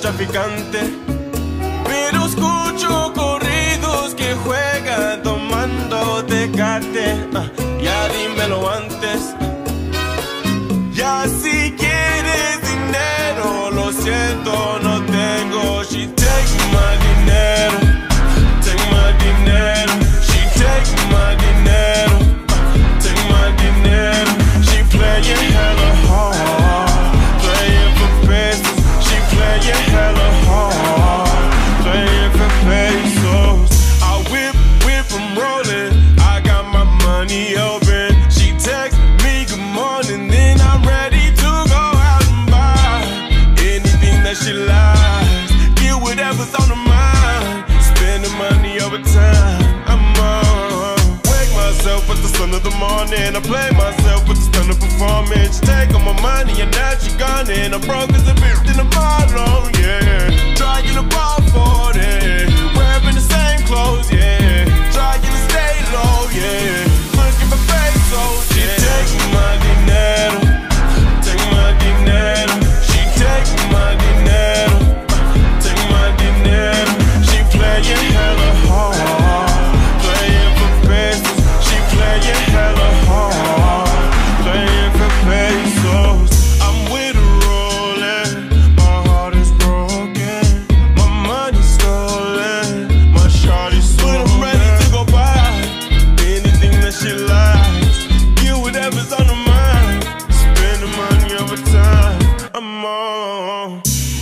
narcotraficante, pero escucho corridos que juegan tomando Tecate. Ya dímelo antes. Ya si quieres dinero, lo siento, no tengo. She take my dinero, take my dinero. She take my dinero, take my dinero. She playing hella hard, playing for pesos. She playing hella hard, playing for pesos. I whip, I'm rolling. I got my money open. She text me good morning, then I'm ready to go out and buy anything that she likes. Get whatever's on her mind. Spending money over time. I'm on. Wake myself with the sun of the morning. I play myself with the stun of performance. She take all my money and now she gone. And I'm broke as a bitch in the bottom, yeah. Trying to ball for it. Wearing the same clothes, yeah. Trying to stay low, yeah. Looking for pesos, yeah. She take my dinero, take my dinero. She take my dinero, take my dinero. She playing hella hard, playing for pesos. She playing hella hard, playing for pesos. I'm with her rolling, my heart is broken, my money's stolen, my shawty's stolen. But I'm ready to go buy anything that she likes. Get whatever's on her mind. Spend the money over time. I'm on.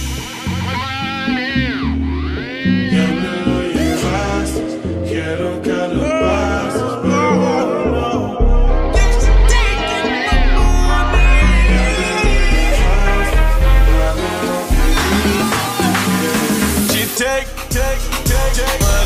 Ya me lo llevaste, quiero calabazas, She take my